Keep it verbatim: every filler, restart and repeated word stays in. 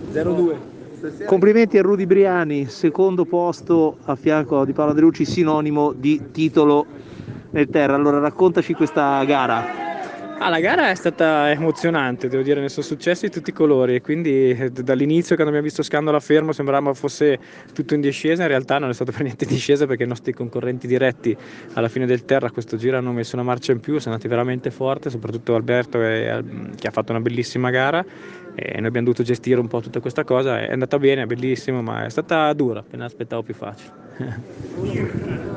zero due. Complimenti a Rudy Briani, secondo posto a fianco di Paolo Andreucci, sinonimo di titolo nel terra. Allora raccontaci questa gara. Ah, la gara è stata emozionante, devo dire, ne sono successi di tutti i colori, e quindi eh, d- dall'inizio, quando abbiamo visto Scandola fermo, sembrava fosse tutto in discesa. In realtà non è stato per niente in discesa, perché i nostri concorrenti diretti alla fine del terra questo giro hanno messo una marcia in più, sono andati veramente forte, soprattutto Alberto, e- che ha fatto una bellissima gara, e noi abbiamo dovuto gestire un po' tutta questa cosa. È andata bene, è bellissimo, ma è stata dura, appena aspettavo più facile.